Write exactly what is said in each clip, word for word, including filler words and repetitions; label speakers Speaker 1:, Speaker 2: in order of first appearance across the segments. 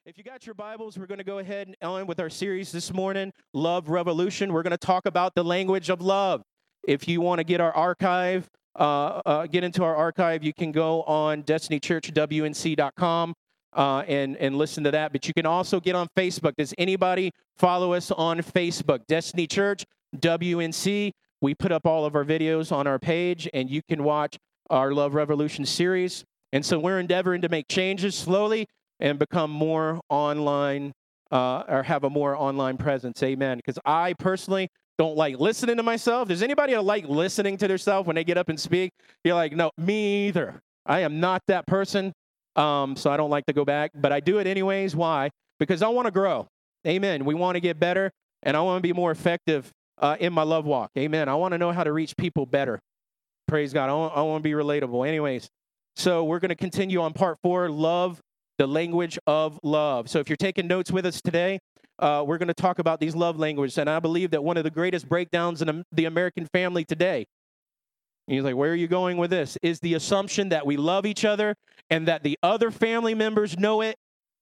Speaker 1: If you got your Bibles, we're going to go ahead and on with our series this morning, Love Revolution. We're going to talk about the language of love. If you want to get our archive, uh, uh, get into our archive, you can go on destiny church w n c dot com uh, and, and listen to that. But you can also get on Facebook. Does anybody follow us on Facebook? Destiny Church W N C. We put up all of our videos on our page, and you can watch our Love Revolution series. And so we're endeavoring to make changes slowly and become more online, uh, or have a more online presence. Amen. Because I personally don't like listening to myself. Does anybody like listening to themselves when they get up and speak? You're like, no, me either. I am not that person, um, so I don't like to go back. But I do it anyways. Why? Because I want to grow. Amen. We want to get better, and I want to be more effective uh, in my love walk. Amen. I want to know how to reach people better. Praise God. I want, I want to be relatable. Anyways, so we're going to continue on part four, love. The language of love. So if you're taking notes with us today, uh, we're going to talk about these love languages. And I believe that one of the greatest breakdowns in the American family today, and you're like, where are you going with this? Is the assumption that we love each other and that the other family members know it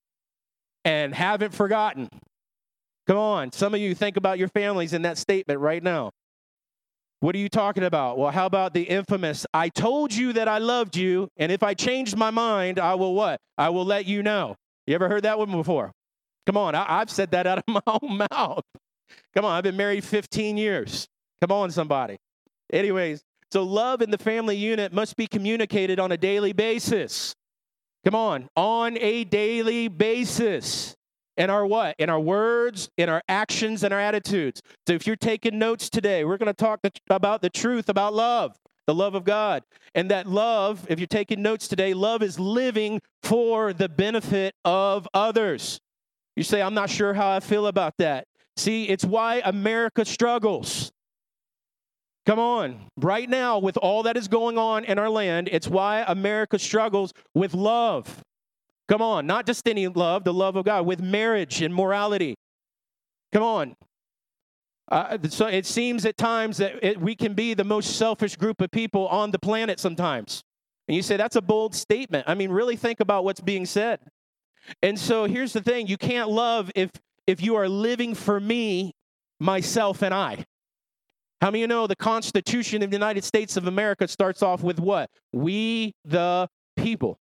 Speaker 1: and haven't forgotten. Come on. Some of you think about your families in that statement right now. What are you talking about? Well, how about the infamous, I told you that I loved you, and if I changed my mind, I will what? I will let you know. You ever heard that one before? Come on, I, I've said that out of my own mouth. Come on, I've been married fifteen years. Come on, somebody. Anyways, so love in the family unit must be communicated on a daily basis. Come on, on a daily basis. In our what? In our words, in our actions, and our attitudes. So if you're taking notes today, we're going to talk about the truth about love, the love of God. And that love, if you're taking notes today, love is living for the benefit of others. You say, I'm not sure how I feel about that. See, it's why America struggles. Come on. Right now, with all that is going on in our land, it's why America struggles with love. Come on, not just any love, the love of God, with marriage and morality. Come on. Uh, so it seems at times that it, we can be the most selfish group of people on the planet sometimes. And you say, that's a bold statement. I mean, really think about what's being said. And so here's the thing. You can't love if, if you are living for me, myself, and I. How many of you know the Constitution of the United States of America starts off with what? We the people.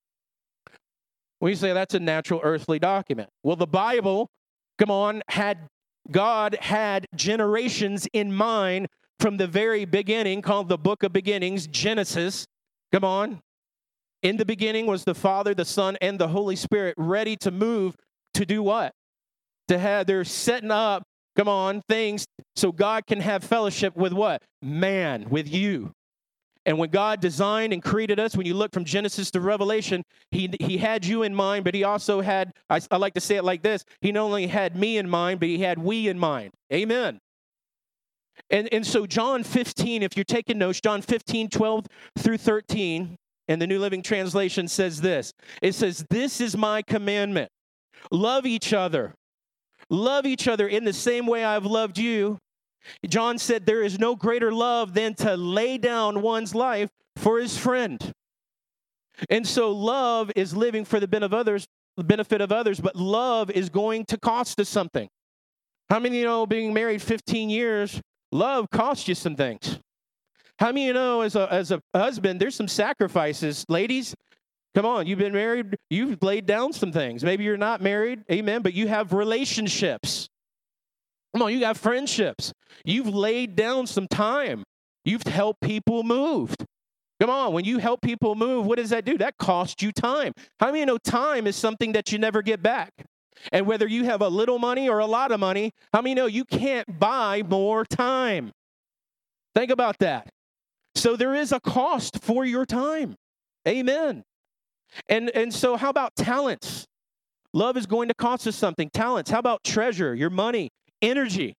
Speaker 1: We say that's a natural earthly document. Well, the Bible, come on, had God had generations in mind from the very beginning, called the book of beginnings, Genesis. Come on. In the beginning was the Father, the Son, and the Holy Spirit ready to move to do what? To have, they're setting up, come on, things so God can have fellowship with what? Man, with you. And when God designed and created us, when you look from Genesis to Revelation, he, he had you in mind, but he also had, I, I like to say it like this, he not only had me in mind, but he had we in mind. Amen. And, and so John fifteen, if you're taking notes, John fifteen, twelve through thirteen, in the New Living Translation says this. It says, this is my commandment. Love each other. Love each other in the same way I've loved you. John said there is no greater love than to lay down one's life for his friend. And so love is living for the benefit of others, the benefit of others, but love is going to cost us something. How many of you know being married fifteen years, love costs you some things? How many of you know as a, as a husband, there's some sacrifices? Ladies, come on, you've been married, you've laid down some things. Maybe you're not married, amen, but you have relationships. Come on, you got friendships. You've laid down some time. You've helped people move. Come on, when you help people move, what does that do? That costs you time. How many of you know time is something that you never get back? And whether you have a little money or a lot of money, how many of you know you can't buy more time? Think about that. So there is a cost for your time. Amen. And, and so how about talents? Love is going to cost us something. Talents. How about treasure, your money? Energy.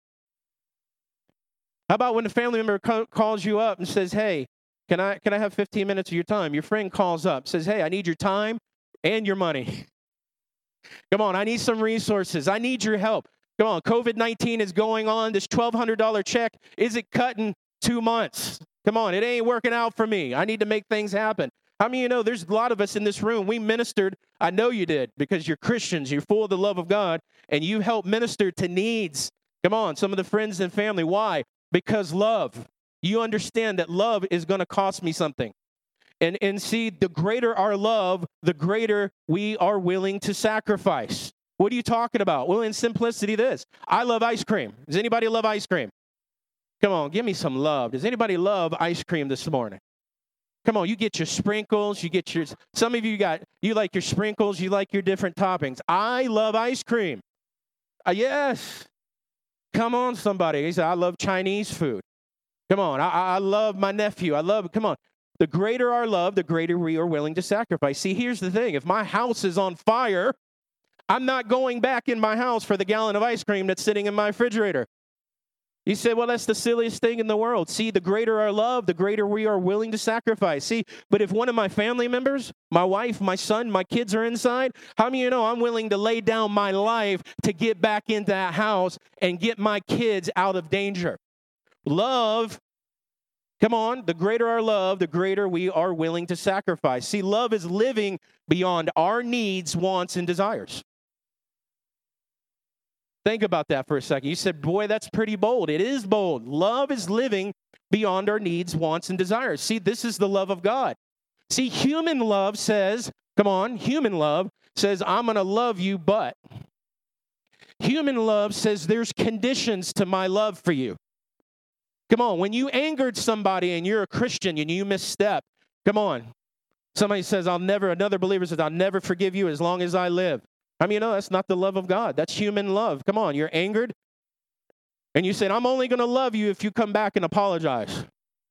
Speaker 1: How about when a family member co- calls you up and says, hey, can I can I have fifteen minutes of your time? Your friend calls up, says, hey, I need your time and your money. Come on, I need some resources. I need your help. Come on, covid nineteen is going on. This twelve hundred dollars check isn't cutting two months. Come on, it ain't working out for me. I need to make things happen. How many of you know there's a lot of us in this room, we ministered I know you did, because you're Christians. You're full of the love of God, and you help minister to needs. Come on, some of the friends and family. Why? Because love. You understand that love is going to cost me something. And, and see, the greater our love, the greater we are willing to sacrifice. What are you talking about? Well, in simplicity, this. I love ice cream. Does anybody love ice cream? Come on, give me some love. Does anybody love ice cream this morning? Come on, you get your sprinkles, you get your, some of you got, you like your sprinkles, you like your different toppings. I love ice cream. Uh, yes. Come on, somebody. He said, I love Chinese food. Come on, I, I love my nephew. I love, come on. The greater our love, the greater we are willing to sacrifice. See, here's the thing. If my house is on fire, I'm not going back in my house for the gallon of ice cream that's sitting in my refrigerator. You say, well, that's the silliest thing in the world. See, the greater our love, the greater we are willing to sacrifice. See, but if one of my family members, my wife, my son, my kids are inside, how many of you know I'm willing to lay down my life to get back into that house and get my kids out of danger? Love, come on, the greater our love, the greater we are willing to sacrifice. See, love is living beyond our needs, wants, and desires. Think about that for a second. You said, boy, that's pretty bold. It is bold. Love is living beyond our needs, wants, and desires. See, this is the love of God. See, human love says, come on, human love says, I'm going to love you, but. Human love says there's conditions to my love for you. Come on, when you angered somebody and you're a Christian and you misstep, come on. Somebody says, I'll never, another believer says, I'll never forgive you as long as I live. I mean, you know, that's not the love of God. That's human love. Come on, you're angered. And you said, I'm only going to love you if you come back and apologize.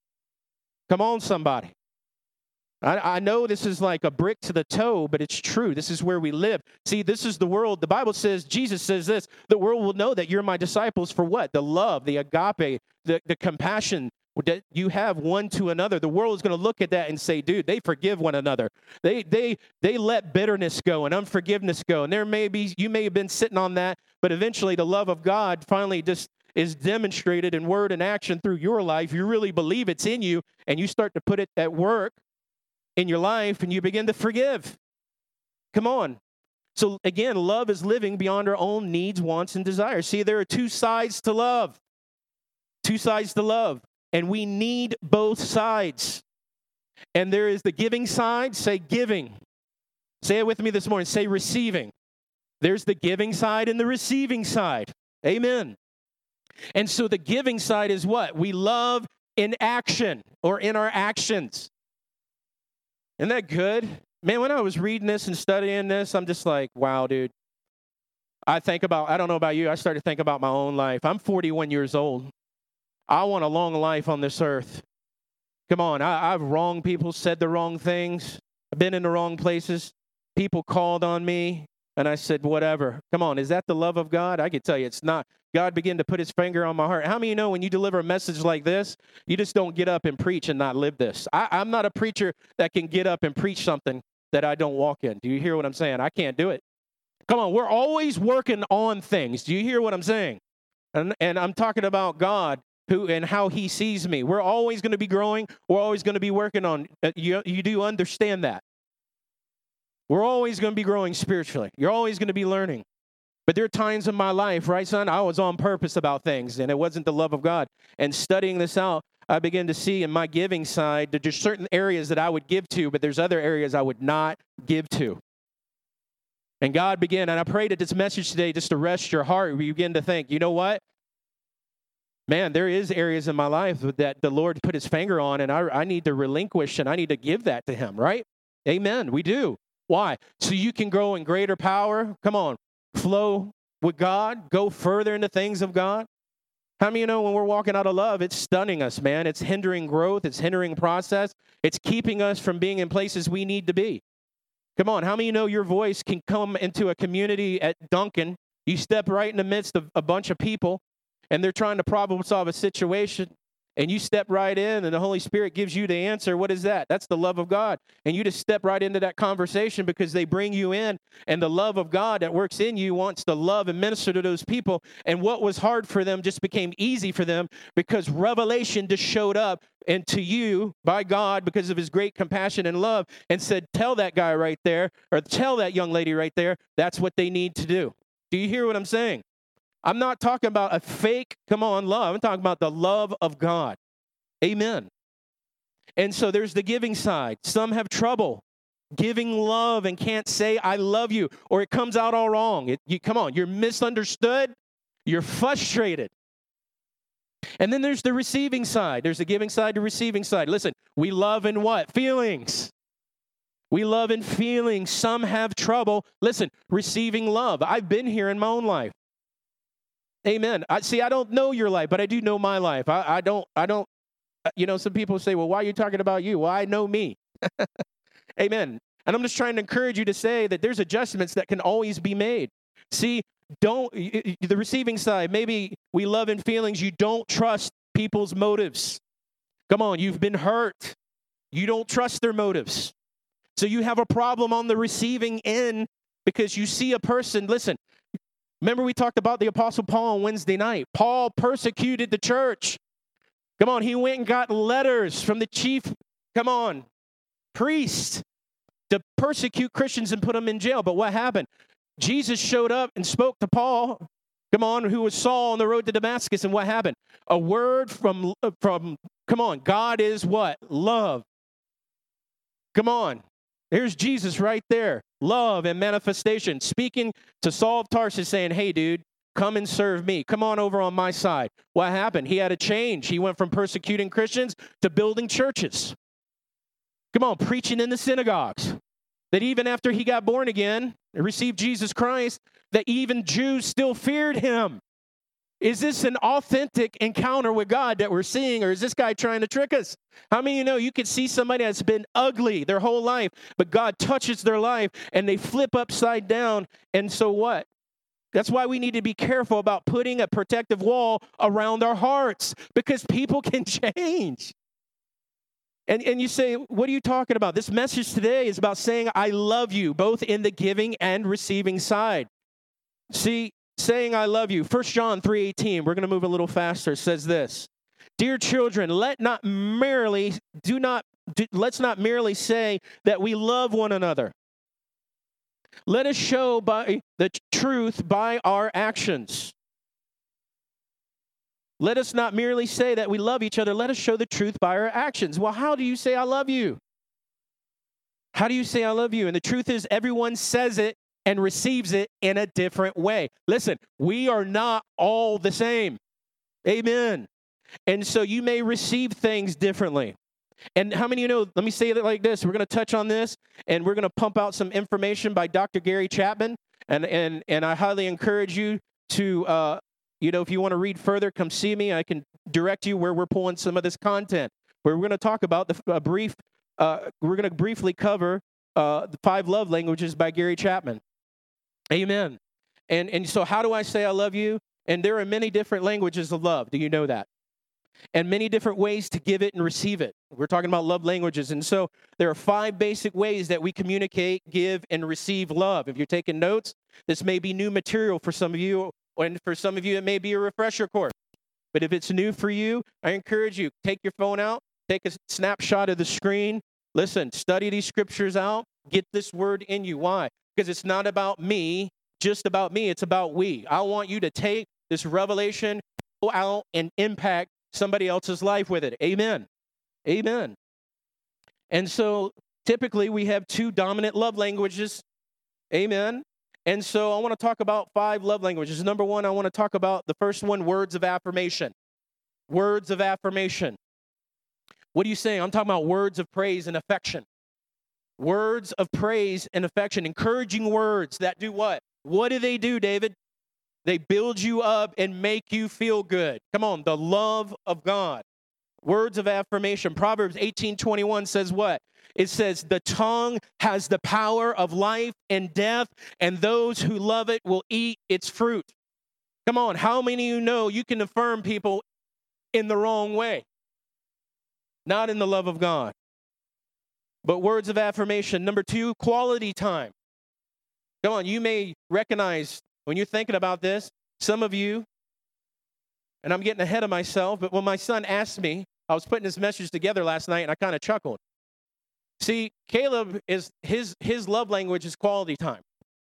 Speaker 1: Come on, somebody. I, I know this is like a brick to the toe, but it's true. This is where we live. See, this is the world. The Bible says, Jesus says this, the world will know that you're my disciples for what? The love, the agape, the, the compassion that you have one to another. The world is going to look at that and say, dude, they forgive one another. They they they let bitterness go and unforgiveness go. And there may be, you may have been sitting on that, but eventually the love of God finally just is demonstrated in word and action through your life. You really believe it's in you, and you start to put it at work in your life, and you begin to forgive. Come on. So again, love is living beyond our own needs, wants, and desires. See, there are two sides to love. Two sides to love. And we need both sides. And there is the giving side. Say giving. Say it with me this morning. Say receiving. There's the giving side and the receiving side. Amen. And so the giving side is what? We love in action or in our actions. Isn't that good? Man, when I was reading this and studying this, I'm just like, wow, dude. I think about, I don't know about you, I started to think about my own life. I'm forty-one years old. I want a long life on this earth. Come on, I, I've wronged people, said the wrong things. I've been in the wrong places. People called on me, and I said, whatever. Come on, is that the love of God? I can tell you it's not. God began to put his finger on my heart. How many of you know when you deliver a message like this, you just don't get up and preach and not live this? I, I'm not a preacher that can get up and preach something that I don't walk in. Do you hear what I'm saying? I can't do it. Come on, we're always working on things. Do you hear what I'm saying? And, and I'm talking about God who and how he sees me. We're always going to be growing. We're always going to be working on. Uh, you, you do understand that. We're always going to be growing spiritually. You're always going to be learning. But there are times in my life, right, son, I was on purpose about things, and it wasn't the love of God. And studying this out, I began to see in my giving side that there's certain areas that I would give to, but there's other areas I would not give to. And God began, and I pray that this message today just to rest your heart. You begin to think, you know what? Man, there is areas in my life that the Lord put his finger on, and I, I need to relinquish, and I need to give that to him, right? Amen. We do. Why? So you can grow in greater power. Come on. Flow with God. Go further into things of God. How many of you know when we're walking out of love, it's stunning us, man. It's hindering growth. It's hindering process. It's keeping us from being in places we need to be. Come on. How many of you know your voice can come into a community at Duncan? You step right in the midst of a bunch of people, and they're trying to problem solve a situation, and you step right in and the Holy Spirit gives you the answer, what is that? That's the love of God. And you just step right into that conversation because they bring you in, and the love of God that works in you wants to love and minister to those people. And what was hard for them just became easy for them because revelation just showed up and to you by God because of his great compassion and love and said, tell that guy right there, or tell that young lady right there, that's what they need to do. Do you hear what I'm saying? I'm not talking about a fake, come on, love. I'm talking about the love of God. Amen. And so there's the giving side. Some have trouble giving love and can't say, I love you, or it comes out all wrong. It, you, come on, you're misunderstood. You're frustrated. And then there's the receiving side. There's the giving side, the receiving side. Listen, we love in what? Feelings. We love in feelings. Some have trouble, listen, receiving love. I've been here in my own life. Amen. I see, I don't know your life, but I do know my life. I, I don't, I don't, you know, some people say, well, why are you talking about you? Well, I know me. Amen. And I'm just trying to encourage you to say that there's adjustments that can always be made. See, don't, the receiving side, maybe we love in feelings. You don't trust people's motives. Come on, you've been hurt. You don't trust their motives. So you have a problem on the receiving end because you see a person, listen, remember we talked about the Apostle Paul on Wednesday night. Paul persecuted the church. Come on, he went and got letters from the chief, come on, priest to persecute Christians and put them in jail. But what happened? Jesus showed up and spoke to Paul, come on, who was Saul on the road to Damascus. And what happened? A word from, from come on, God is what? Love. Come on. There's Jesus right there. Love and manifestation. Speaking to Saul of Tarsus saying, hey, dude, come and serve me. Come on over on my side. What happened? He had a change. He went from persecuting Christians to building churches. Come on, preaching in the synagogues. That even after he got born again and received Jesus Christ, that even Jews still feared him. Is this an authentic encounter with God that we're seeing, or is this guy trying to trick us? How many of you know you could see somebody that's been ugly their whole life, but God touches their life and they flip upside down, and so what? That's why we need to be careful about putting a protective wall around our hearts, because people can change. And, and you say, what are you talking about? This message today is about saying, I love you, both in the giving and receiving side. See, saying I love you. First John three eighteen, we're going to move a little faster, says this. Dear children, let not merely, do not, do, let's not merely say that we love one another. Let us show by the truth by our actions. Let us not merely say that we love each other. Let us show the truth by our actions. Well, how do you say I love you? How do you say I love you? And the truth is, everyone says it and receives it in a different way. Listen, we are not all the same. Amen. And so you may receive things differently. And how many of you know, let me say it like this. We're going to touch on this, and we're going to pump out some information by Doctor Gary Chapman. And and and I highly encourage you to, uh, you know, if you want to read further, come see me. I can direct you where we're pulling some of this content. Where we're going to talk about the uh, brief, uh, we're going to briefly cover uh, the five love languages by Gary Chapman. Amen. And and so how do I say I love you? And there are many different languages of love. Do you know that? And many different ways to give it and receive it. We're talking about love languages. And so there are five basic ways that we communicate, give, and receive love. If you're taking notes, this may be new material for some of you, and for some of you, it may be a refresher course. But if it's new for you, I encourage you, take your phone out, take a snapshot of the screen. Listen, study these scriptures out. Get this word in you. Why? Because it's not about me, just about me. It's about we. I want you to take this revelation, go out and impact somebody else's life with it. Amen. Amen. And so typically we have two dominant love languages. Amen. And so I want to talk about five love languages. Number one, I want to talk about the first one, words of affirmation. Words of affirmation. What are you saying? I'm talking about words of praise and affection. Words of praise and affection. Encouraging words that do what? What do they do, David? They build you up and make you feel good. Come on, the love of God. Words of affirmation. Proverbs eighteen twenty-one says what? It says, the tongue has the power of life and death, and those who love it will eat its fruit. Come on, how many of you know you can affirm people in the wrong way? not in the love of God. But words of affirmation. Number two, quality time. Come on, you may recognize when you're thinking about this, some of you, and I'm getting ahead of myself, but when my son asked me, I was putting this message together last night, and I kind of chuckled. See, Caleb, is his, his love language is quality time.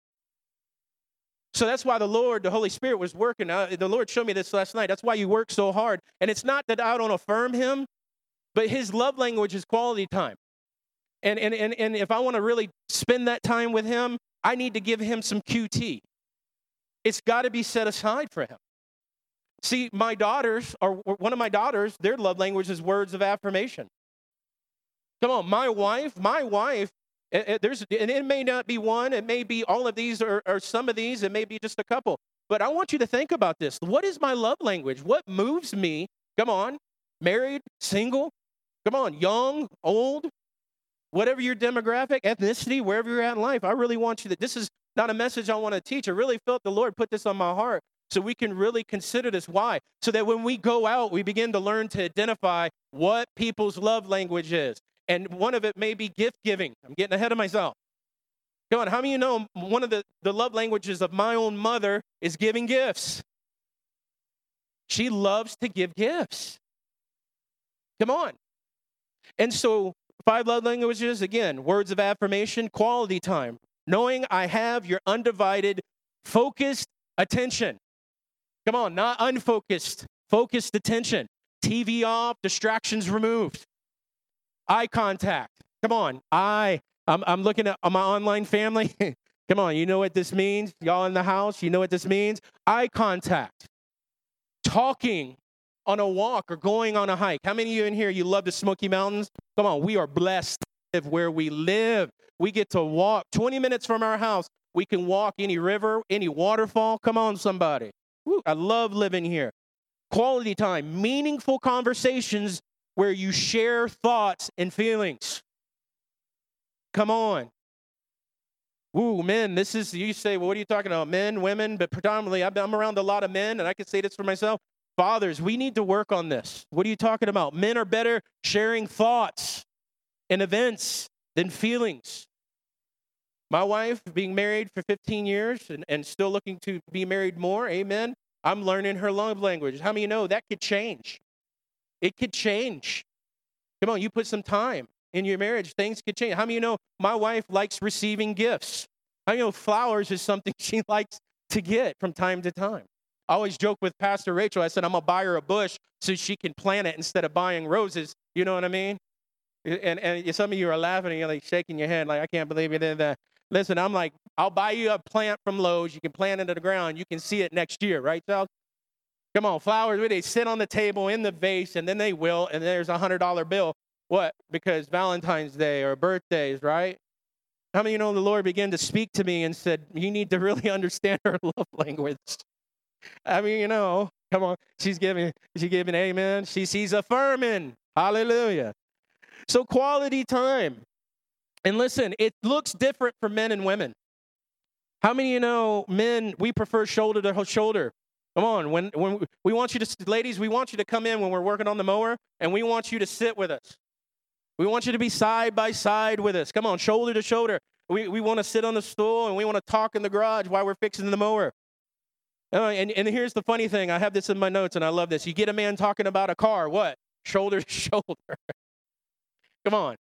Speaker 1: So that's why the Lord, the Holy Spirit was working. Uh, the Lord showed me this last night. That's why you work so hard. And it's not that I don't affirm him, but his love language is quality time. And, and, and, and if I want to really spend that time with him, I need to give him some Q T. It's got to be set aside for him. See, my daughters, or one of my daughters, their love language is words of affirmation. Come on, my wife, my wife, it, it, there's, and it may not be one, it may be all of these or, or some of these, it may be just a couple. But I want you to think about this. What is my love language? What moves me? Come on, married, single, come on, young, old, whatever your demographic, ethnicity, wherever you're at in life. I really want you to, this is not a message I want to teach. I really felt the Lord put this on my heart so we can really consider this. Why? So that when we go out, we begin to learn to identify what people's love language is. And one of it may be gift giving. I'm getting ahead of myself. Come on, how many of you know one of the, the love languages of my own mother is giving gifts? She loves to give gifts. Come on. And so five love languages, again, words of affirmation, quality time, knowing I have your undivided, focused attention. Come on, not unfocused, focused attention. T V off, distractions removed. Eye contact. Come on, I, I'm, I'm looking at my online family. Come on, you know what this means? Y'all in the house, you know what this means? Eye contact. Talking on a walk or going on a hike. How many of you in here, you love the Smoky Mountains? Come on, we are blessed to live where we live. We get to walk twenty minutes from our house. We can walk any river, any waterfall. Come on, somebody. Woo, I love living here. Quality time, meaningful conversations where you share thoughts and feelings. Come on. Woo, men, this is, you say, well, what are you talking about? Men, women, but predominantly, I'm around a lot of men, and I can say this for myself. Fathers, we need to work on this. What are you talking about? Men are better sharing thoughts and events than feelings. My wife, being married for fifteen years and, and still looking to be married more, amen, I'm learning her love language. How many of you know that could change? It could change. Come on, you put some time in your marriage, things could change. How many of you know my wife likes receiving gifts? How many of you know flowers is something she likes to get from time to time? I always joke with Pastor Rachel. I said, I'm going to buy her a bush so she can plant it instead of buying roses. You know what I mean? And, and some of you are laughing and you're like shaking your head like, I can't believe you did that. Listen, I'm like, I'll buy you a plant from Lowe's. You can plant it into the ground. You can see it next year, right, child? Come on, flowers, they sit on the table in the vase, and then they will, and there's a one hundred dollar bill. What? Because Valentine's Day or birthdays, right? How many of you know the Lord began to speak to me and said, you need to really understand her love language? I mean, you know, come on. She's giving, she's giving amen. She, she's affirming. Hallelujah. So quality time. And listen, it looks different for men and women. How many of you know men, we prefer shoulder to shoulder? Come on. When, when we want you to, ladies, we want you to come in when we're working on the mower, and we want you to sit with us. We want you to be side by side with us. Come on, shoulder to shoulder. We, we want to sit on the stool, and we want to talk in the garage while we're fixing the mower. Uh, and, and here's the funny thing. I have this in my notes, and I love this. You get a man talking about a car, what? Shoulder to shoulder. Come on.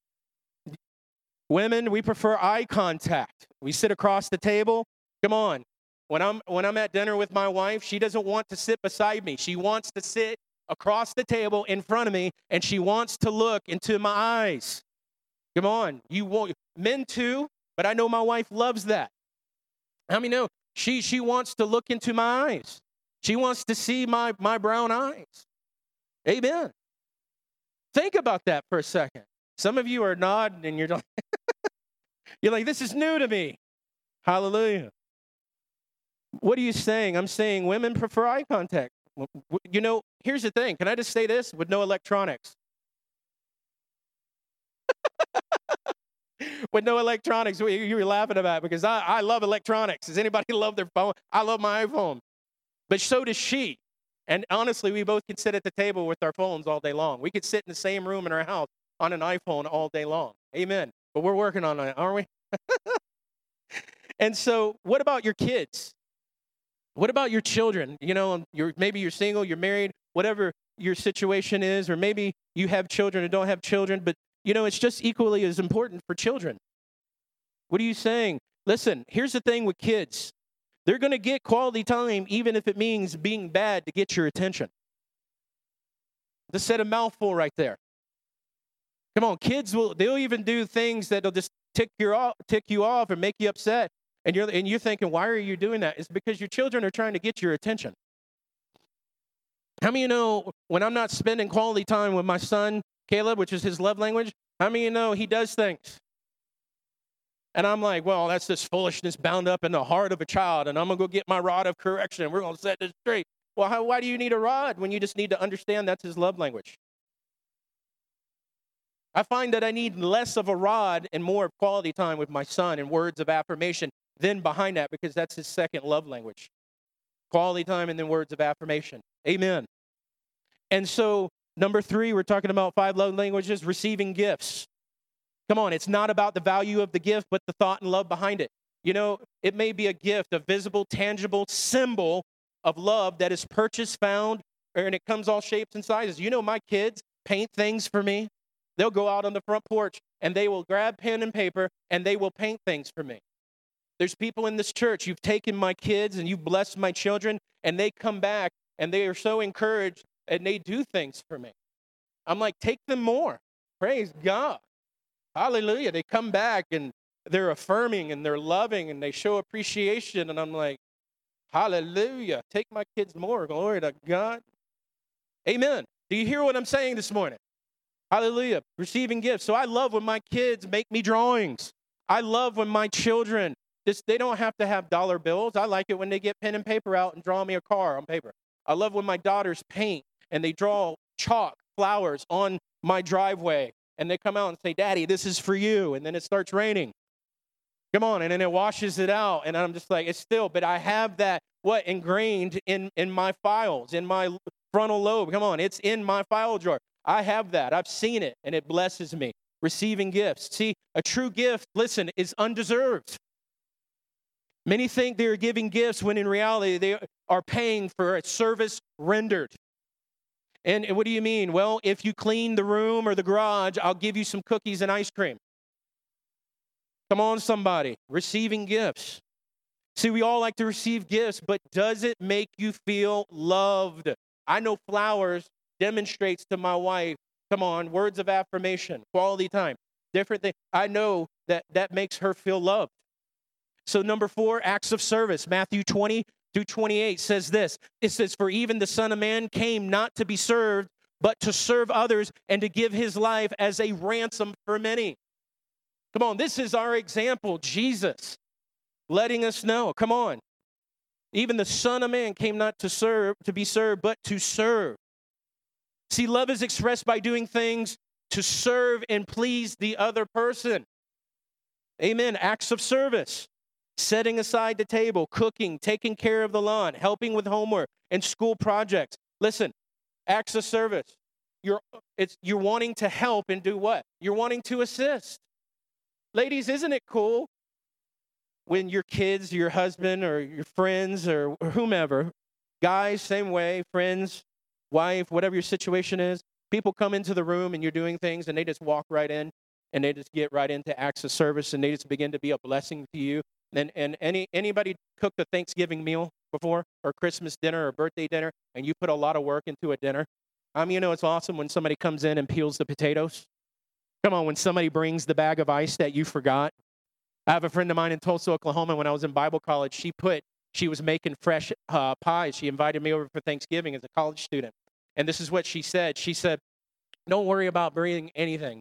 Speaker 1: Women, we prefer eye contact. We sit across the table. Come on. When I'm, when I'm at dinner with my wife, she doesn't want to sit beside me. She wants to sit across the table in front of me, and she wants to look into my eyes. Come on. You won't. Men too, but I know my wife loves that. How many know? She, she wants to look into my eyes. She wants to see my, my brown eyes. Amen. Think about that for a second. Some of you are nodding and you're like, you're like, this is new to me. Hallelujah. What are you saying? I'm saying women prefer eye contact. You know, here's the thing. Can I just say this with no electronics? With no electronics, you were laughing about it because I, I love electronics. Does anybody love their phone? I love my iPhone. But so does she. And honestly, we both could sit at the table with our phones all day long. We could sit in the same room in our house on an iPhone all day long. Amen. But we're working on it, aren't we? And so, what about your kids? What about your children? You know, you're maybe you're single, you're married, whatever your situation is, or maybe you have children or don't have children, but you know, it's just equally as important for children. What are you saying? Listen, here's the thing with kids. They're going to get quality time even if it means being bad to get your attention. Just said a mouthful right there. Come on, kids will, they'll even do things that'll just tick you off, tick you off and make you upset. And you're, and you're thinking, why are you doing that? It's because your children are trying to get your attention. How many of you know when I'm not spending quality time with my son, Caleb, which is his love language, how many of you know he does things? And I'm like, well, that's this foolishness bound up in the heart of a child, and I'm going to go get my rod of correction, and we're going to set this straight. Well, how, why do you need a rod when you just need to understand that's his love language? I find that I need less of a rod and more of quality time with my son and words of affirmation than behind that, because that's his second love language. Quality time and then words of affirmation. Amen. And so, number three, we're talking about five love languages, receiving gifts. Come on, it's not about the value of the gift, but the thought and love behind it. You know, it may be a gift, a visible, tangible symbol of love that is purchased, found, and it comes all shapes and sizes. You know, my kids paint things for me. They'll go out on the front porch, and they will grab pen and paper, and they will paint things for me. There's people in this church, you've taken my kids, and you've blessed my children, and they come back, and they are so encouraged, and they do things for me. I'm like, take them more. Praise God. Hallelujah. They come back and they're affirming and they're loving and they show appreciation. And I'm like, hallelujah. Take my kids more. Glory to God. Amen. Do you hear what I'm saying this morning? Hallelujah. Receiving gifts. So I love when my kids make me drawings. I love when my children, this, they don't have to have dollar bills. I like it when they get pen and paper out and draw me a car on paper. I love when my daughters paint and they draw chalk flowers on my driveway. And they come out and say, Daddy, this is for you. And then it starts raining. Come on. And then it washes it out. And I'm just like, it's still, but I have that, what, ingrained in, in my files, in my frontal lobe. Come on. It's in my file drawer. I have that. I've seen it, and it blesses me. Receiving gifts. See, a true gift, listen, is undeserved. Many think they're giving gifts when in reality they are paying for a service rendered. And what do you mean? Well, if you clean the room or the garage, I'll give you some cookies and ice cream. Come on, somebody. Receiving gifts. See, we all like to receive gifts, but does it make you feel loved? I know flowers demonstrates to my wife, come on, words of affirmation, quality time, different things. I know that that makes her feel loved. So number four, acts of service. Matthew twenty through twenty-eight says this. It says, for even the Son of Man came not to be served, but to serve others and to give his life as a ransom for many. Come on, this is our example, Jesus, letting us know, come on. Even the Son of Man came not to serve, to be served, but to serve. See, love is expressed by doing things to serve and please the other person. Amen. Acts of service. Setting aside the table, cooking, taking care of the lawn, helping with homework and school projects. Listen, acts of service. You're, it's, you're wanting to help and do what? You're wanting to assist. Ladies, isn't it cool when your kids, your husband, or your friends, or, or whomever, guys, same way, friends, wife, whatever your situation is, people come into the room and you're doing things and they just walk right in and they just get right into acts of service and they just begin to be a blessing to you. And, and any anybody cooked a Thanksgiving meal before, or Christmas dinner, or birthday dinner, and you put a lot of work into a dinner? I mean, you know, it's awesome when somebody comes in and peels the potatoes. Come on, when somebody brings the bag of ice that you forgot. I have a friend of mine in Tulsa, Oklahoma. When I was in Bible college, she put, she was making fresh uh, pies. She invited me over for Thanksgiving as a college student. And this is what she said. She said, don't worry about bringing anything.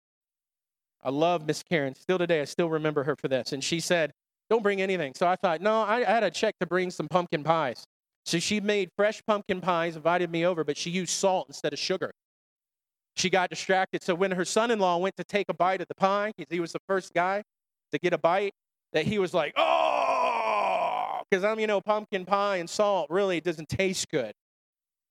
Speaker 1: I love Miss Karen. Still today, I still remember her for this. And she said, don't bring anything. So I thought, no, I, I had a check to bring some pumpkin pies. So she made fresh pumpkin pies, invited me over, but she used salt instead of sugar. She got distracted. So when her son-in-law went to take a bite of the pie, he was the first guy to get a bite, that he was like, oh, because I'm, you know, pumpkin pie and salt really doesn't taste good.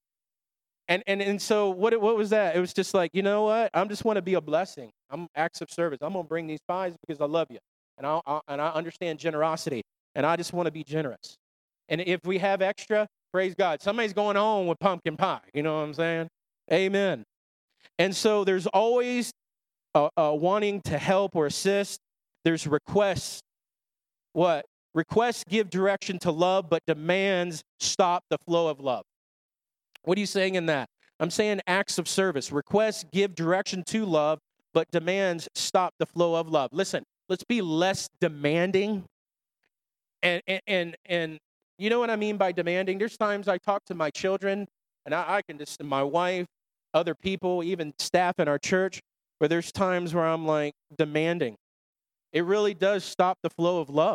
Speaker 1: And and and so what what was that? It was just like, you know what? I just want to be a blessing. I'm acts of service. I'm gonna bring these pies because I love you, and I, I and I understand generosity, and I just want to be generous. And if we have extra, praise God. Somebody's going home with pumpkin pie. You know what I'm saying? Amen. And so there's always uh, uh, wanting to help or assist. There's requests. What? Requests give direction to love, but demands stop the flow of love. What are you saying in that? I'm saying acts of service. Requests give direction to love, but demands stop the flow of love. Listen, let's be less demanding. And and and, and you know what I mean by demanding? There's times I talk to my children, and I, I can just, my wife, other people, even staff in our church, where there's times where I'm like demanding. It really does stop the flow of love.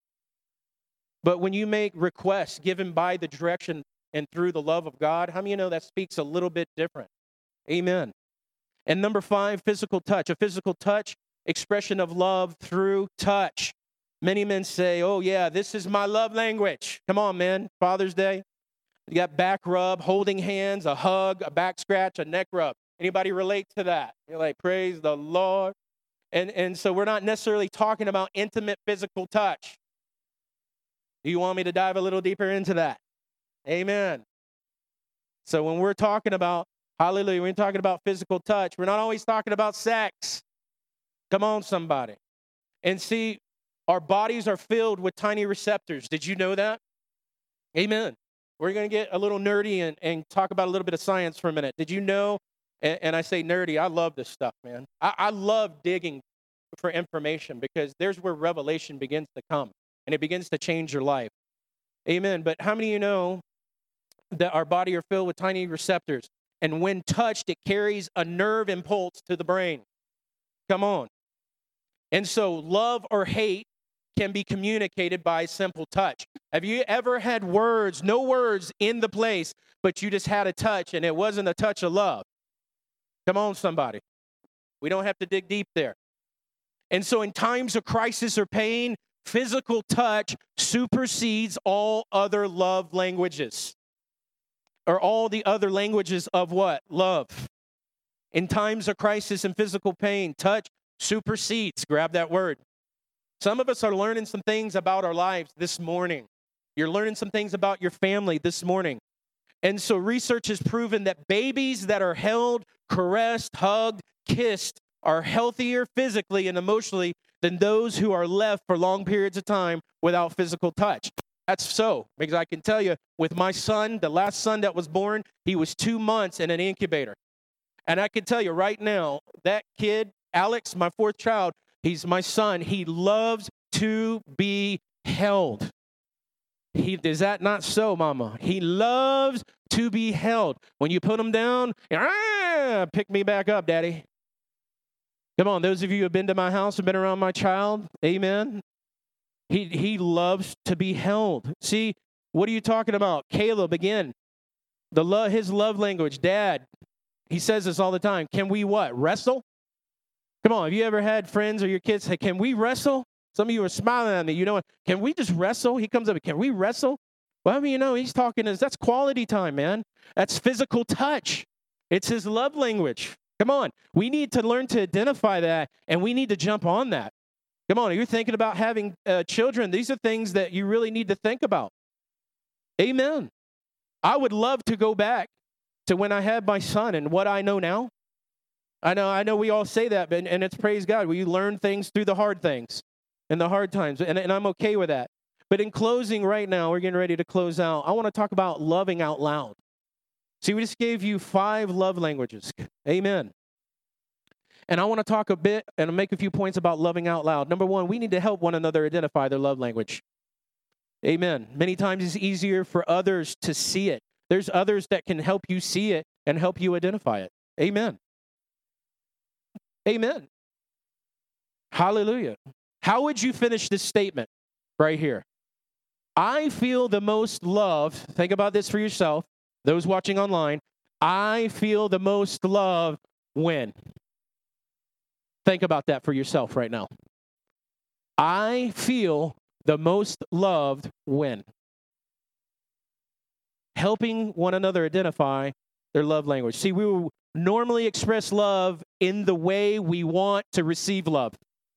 Speaker 1: But when you make requests given by the direction and through the love of God, how many of you know that speaks a little bit different? Amen. And number five, physical touch. A physical touch, expression of love through touch. Many men say, oh, yeah, this is my love language. Come on, man. Father's Day. You got back rub, holding hands, a hug, a back scratch, a neck rub. Anybody relate to that? You're like, praise the Lord. And, and so we're not necessarily talking about intimate physical touch. Do you want me to dive a little deeper into that? Amen. So when we're talking about, hallelujah, we're talking about physical touch, we're not always talking about sex. Come on, somebody. And see, our bodies are filled with tiny receptors. Did you know that? Amen. We're going to get a little nerdy and, and talk about a little bit of science for a minute. Did you know, and, and I say nerdy, I love this stuff, man. I, I love digging for information because there's where revelation begins to come, and it begins to change your life. Amen. But how many of you know that our body are filled with tiny receptors, and when touched, it carries a nerve impulse to the brain? Come on. And so love or hate can be communicated by simple touch. Have you ever had words, no words in the place, but you just had a touch, and it wasn't a touch of love? Come on, somebody. We don't have to dig deep there. And so in times of crisis or pain, physical touch supersedes all other love languages. Or all the other languages of what? Love. In times of crisis and physical pain, touch supersedes. Grab that word. Some of us are learning some things about our lives this morning. You're learning some things about your family this morning. And so research has proven that babies that are held, caressed, hugged, kissed are healthier physically and emotionally than those who are left for long periods of time without physical touch. That's so, because I can tell you, with my son, the last son that was born, he was two months in an incubator. And I can tell you right now, that kid, Alex, my fourth child, he's my son. He loves to be held. He, is that not so, Mama? He loves to be held. When you put him down, ah, pick me back up, Daddy. Come on, those of you who have been to my house and been around my child, amen. He he loves to be held. See, what are you talking about? Caleb, again, the love, his love language, Dad, he says this all the time. Can we what? Wrestle? Come on, have you ever had friends or your kids say, can we wrestle? Some of you are smiling at me. You know what? Can we just wrestle? He comes up, can we wrestle? Well, I mean, you know, he's talking, as that's quality time, man. That's physical touch. It's his love language. Come on. We need to learn to identify that, and we need to jump on that. Come on, you're thinking about having uh, children. These are things that you really need to think about. Amen. I would love to go back to when I had my son and what I know now. I know I know we all say that, but, and it's praise God. We learn things through the hard things and the hard times, and, and I'm okay with that. But in closing right now, we're getting ready to close out. I want to talk about loving out loud. See, we just gave you five love languages. Amen. And I want to talk a bit and make a few points about loving out loud. Number one, we need to help one another identify their love language. Amen. Many times it's easier for others to see it. There's others that can help you see it and help you identify it. Amen. Amen. Hallelujah. How would you finish this statement right here? I feel the most love. Think about this for yourself. Those watching online, I feel the most love when. Think about that for yourself right now. I feel the most loved when. Helping one another identify their love language. See, we will normally express love in the way we want to receive love.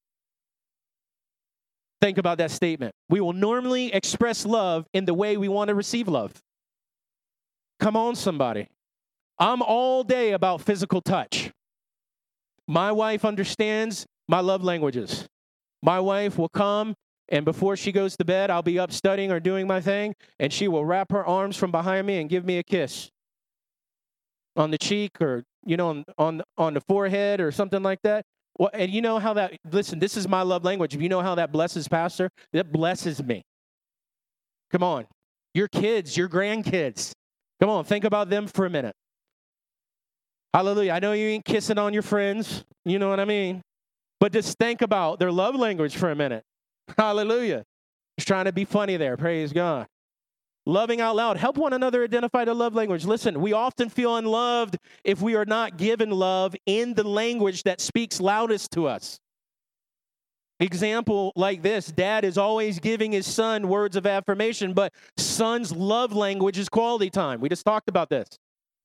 Speaker 1: Think about that statement. We will normally express love in the way we want to receive love. Come on, somebody. I'm all day about physical touch. My wife understands my love languages. My wife will come, and before she goes to bed, I'll be up studying or doing my thing, and she will wrap her arms from behind me and give me a kiss on the cheek or, you know, on on, on the forehead or something like that. Well, and you know how that, listen, this is my love language. If you know how that blesses Pastor, that blesses me. Come on. Your kids, your grandkids. Come on, think about them for a minute. Hallelujah. I know you ain't kissing on your friends. You know what I mean? But just think about their love language for a minute. Hallelujah. Just trying to be funny there. Praise God. Loving out loud. Help one another identify the love language. Listen, we often feel unloved if we are not given love in the language that speaks loudest to us. Example like this, dad is always giving his son words of affirmation, but son's love language is quality time. We just talked about this.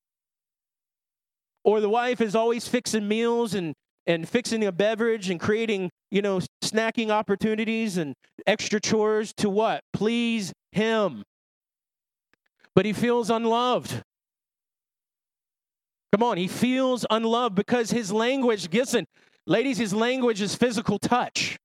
Speaker 1: Or the wife is always fixing meals and, and fixing a beverage and creating, you know, snacking opportunities and extra chores to what? Please him. But he feels unloved. Come on, he feels unloved because his language, listen, ladies, his language is physical touch.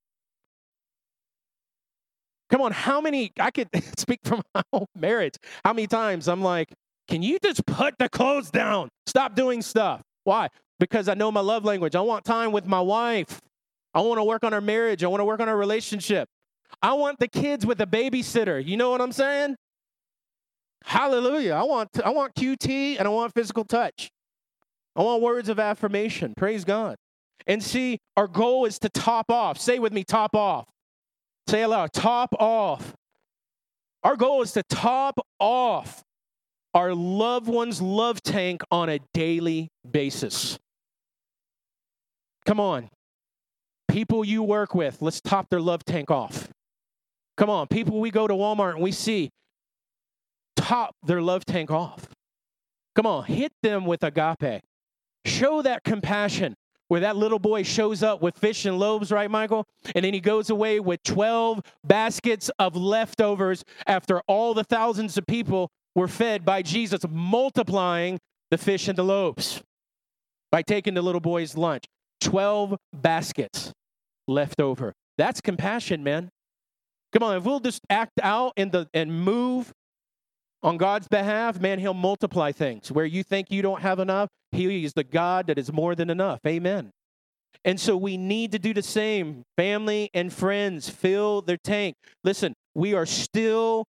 Speaker 1: Come on, how many, I could speak from my own marriage, how many times I'm like, can you just put the clothes down? Stop doing stuff. Why? Because I know my love language. I want time with my wife. I want to work on our marriage. I want to work on our relationship. I want the kids with a babysitter. You know what I'm saying? Hallelujah. I want, I want Q T and I want physical touch. I want words of affirmation. Praise God. And see, our goal is to top off. Say with me, top off. Say it loud, top off. Our goal is to top off our loved one's love tank on a daily basis. Come on. People you work with, let's top their love tank off. Come on. People we go to Walmart and we see, top their love tank off. Come on. Hit them with agape. Show that compassion. Where that little boy shows up with fish and loaves, right, Michael? And then he goes away with twelve baskets of leftovers after all the thousands of people were fed by Jesus, multiplying the fish and the loaves by taking the little boy's lunch. twelve baskets left over. That's compassion, man. Come on, if we'll just act out in the and move on God's behalf, man, he'll multiply things. Where you think you don't have enough, he is the God that is more than enough. Amen. And so we need to do the same. Family and friends, fill their tank. Listen, we are still...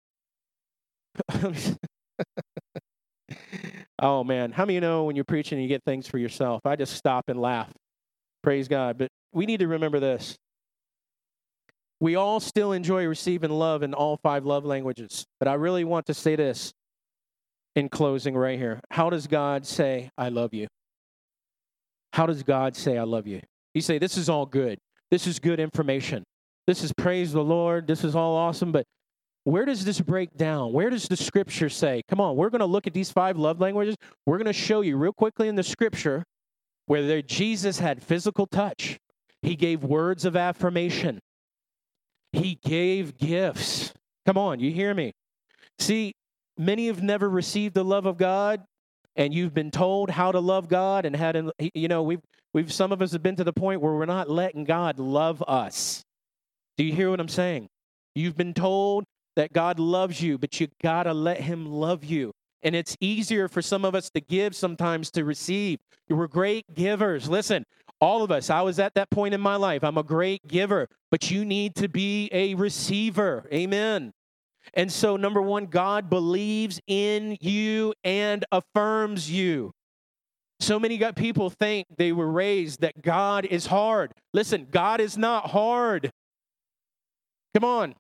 Speaker 1: Oh, man. How many of you know when you're preaching, you get things for yourself? I just stop and laugh. Praise God. But we need to remember this. We all still enjoy receiving love in all five love languages. But I really want to say this in closing right here. How does God say, I love you? How does God say, I love you? You say, this is all good. This is good information. This is praise the Lord. This is all awesome. But where does this break down? Where does the scripture say? Come on, we're going to look at these five love languages. We're going to show you real quickly in the scripture where there, Jesus had physical touch. He gave words of affirmation. He gave gifts. Come on, you hear me? See, many have never received the love of God, and you've been told how to love God, and how to, you know, we've, we've, some of us have been to the point where we're not letting God love us. Do you hear what I'm saying? You've been told that God loves you, but you gotta let him love you. And it's easier for some of us to give sometimes to receive. We're great givers. Listen, all of us, I was at that point in my life. I'm a great giver, but you need to be a receiver. Amen. And so, number one, God believes in you and affirms you. So many people think they were raised that God is hard. Listen, God is not hard. Come on.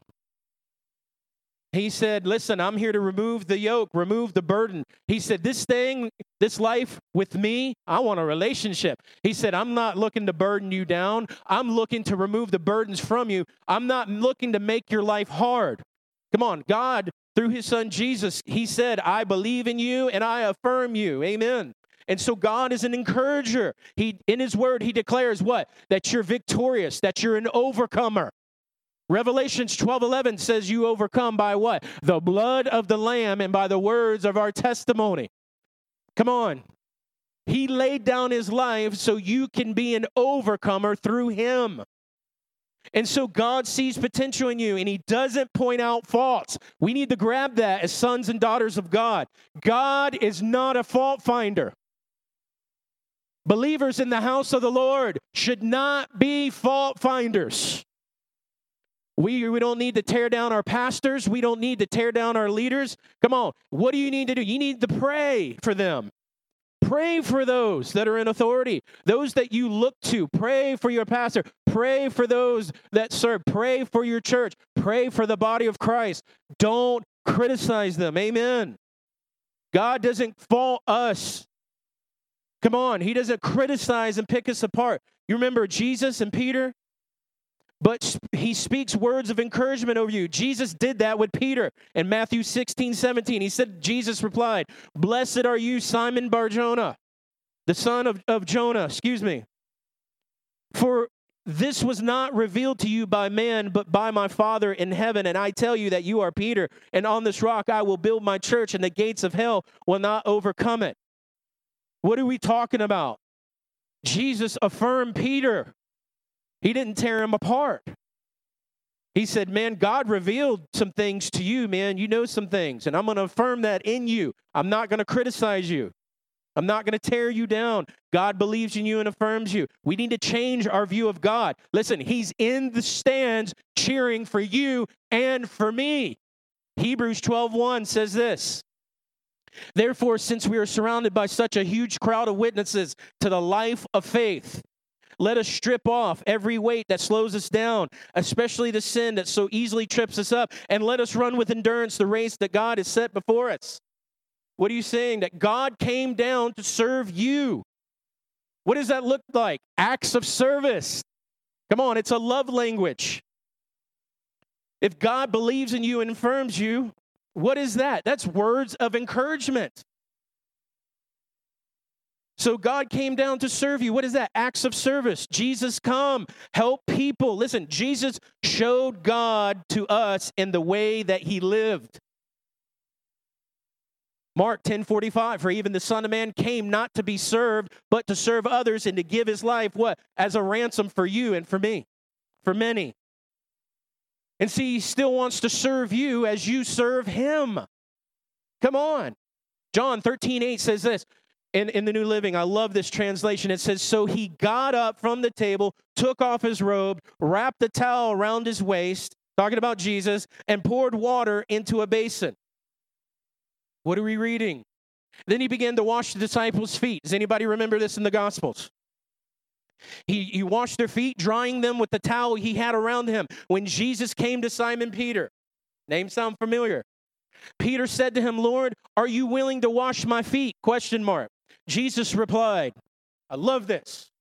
Speaker 1: He said, listen, I'm here to remove the yoke, remove the burden. He said, this thing, this life with me, I want a relationship. He said, I'm not looking to burden you down. I'm looking to remove the burdens from you. I'm not looking to make your life hard. Come on, God, through his son Jesus, he said, I believe in you and I affirm you. Amen. And so God is an encourager. He, in his word, he declares what? That you're victorious, that you're an overcomer. Revelations twelve eleven says you overcome by what? The blood of the Lamb and by the words of our testimony. Come on. He laid down his life so you can be an overcomer through him. And so God sees potential in you, and he doesn't point out faults. We need to grab that as sons and daughters of God. God is not a fault finder. Believers in the house of the Lord should not be fault finders. We, we don't need to tear down our pastors. We don't need to tear down our leaders. Come on. What do you need to do? You need to pray for them. Pray for those that are in authority, those that you look to. Pray for your pastor. Pray for those that serve. Pray for your church. Pray for the body of Christ. Don't criticize them. Amen. God doesn't fault us. Come on. He doesn't criticize and pick us apart. You remember Jesus and Peter? But he speaks words of encouragement over you. Jesus did that with Peter in Matthew sixteen, seventeen. He said, Jesus replied, blessed are you, Simon Bar-Jonah, the son of, of Jonah, excuse me. For this was not revealed to you by man, but by my Father in heaven. And I tell you that you are Peter, and on this rock I will build my church, and the gates of hell will not overcome it. What are we talking about? Jesus affirmed Peter. He didn't tear him apart. He said, man, God revealed some things to you, man. You know some things, and I'm going to affirm that in you. I'm not going to criticize you. I'm not going to tear you down. God believes in you and affirms you. We need to change our view of God. Listen, he's in the stands cheering for you and for me. Hebrews twelve one says this. Therefore, since we are surrounded by such a huge crowd of witnesses to the life of faith, let us strip off every weight that slows us down, especially the sin that so easily trips us up, and let us run with endurance the race that God has set before us. What are you saying? That God came down to serve you. What does that look like? Acts of service. Come on, it's a love language. If God believes in you and affirms you, what is that? That's words of encouragement. So God came down to serve you. What is that? Acts of service. Jesus come, help people. Listen, Jesus showed God to us in the way that he lived. Mark ten forty-five, for even the Son of Man came not to be served, but to serve others and to give his life, what? As a ransom for you and for me, for many. And see, he still wants to serve you as you serve him. Come on. John thirteen eight says this. In, in the New Living, I love this translation. It says, so he got up from the table, took off his robe, wrapped a towel around his waist, talking about Jesus, and poured water into a basin. What are we reading? Then he began to wash the disciples' feet. Does anybody remember this in the Gospels? He, he washed their feet, drying them with the towel he had around him. When Jesus came to Simon Peter, name sound familiar? Peter said to him, Lord, are you willing to wash my feet? Question mark. Jesus replied, I love this.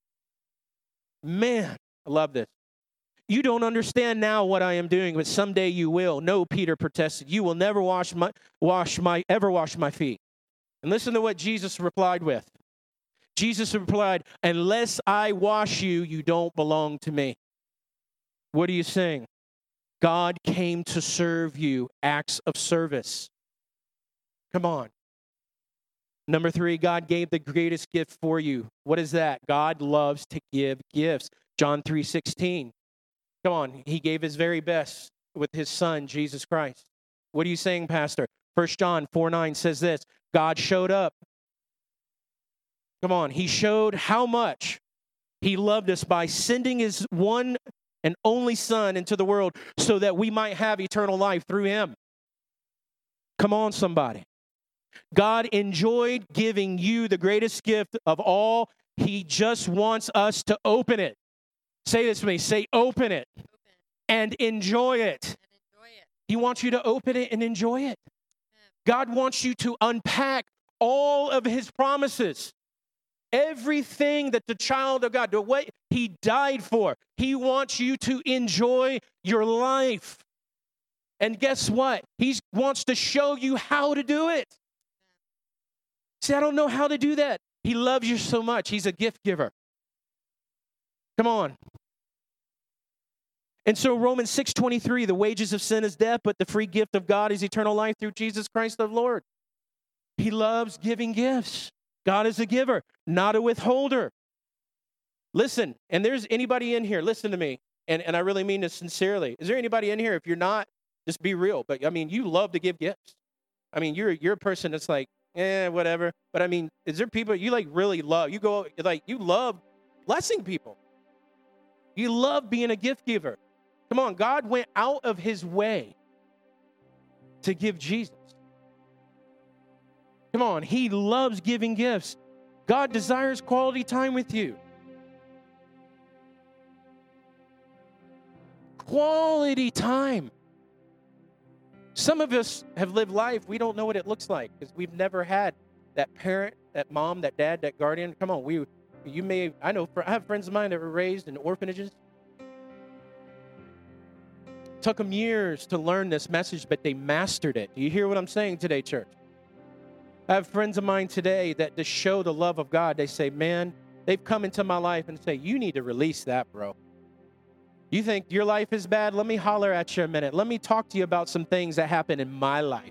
Speaker 1: Man, I love this. You don't understand now what I am doing, but someday you will. No, Peter protested, you will never wash my, wash my, ever wash my feet. And listen to what Jesus replied with. Jesus replied, unless I wash you, you don't belong to me. What are you saying? God came to serve you, acts of service. Come on. Number three, God gave the greatest gift for you. What is that? God loves to give gifts. John three sixteen. Come on, he gave his very best with his son, Jesus Christ. What are you saying, Pastor? First John four nine says this, God showed up. Come on, he showed how much he loved us by sending his one and only son into the world so that we might have eternal life through him. Come on, somebody. God enjoyed giving you the greatest gift of all. He just wants us to open it. Say this to me. Say, open it, open. And enjoy it. And enjoy it. He wants you to open it and enjoy it. Yeah. God wants you to unpack all of his promises. Everything that the child of God, the way he died for, he wants you to enjoy your life. And guess what? He wants to show you how to do it. See, I don't know how to do that. He loves you so much. He's a gift giver. Come on. And so Romans six twenty-three, the wages of sin is death, but the free gift of God is eternal life through Jesus Christ the Lord. He loves giving gifts. God is a giver, not a withholder. Listen, and there's anybody in here, listen to me, and, and I really mean this sincerely. Is there anybody in here, if you're not, just be real, but I mean, you love to give gifts. I mean, you're, you're a person that's like, eh, whatever. But I mean, is there people you like really love? You go, like, you love blessing people. You love being a gift giver. Come on, God went out of his way to give Jesus. Come on, he loves giving gifts. God desires quality time with you. Quality time. Some of us have lived life, we don't know what it looks like because we've never had that parent, that mom, that dad, that guardian. Come on, we, you may, I know, I have friends of mine that were raised in orphanages. Took them years to learn this message, but they mastered it. Do you hear what I'm saying today, church? I have friends of mine today that to show the love of God, they say, man, they've come into my life and say, you need to release that, bro. You think your life is bad? Let me holler at you a minute. Let me talk to you about some things that happened in my life.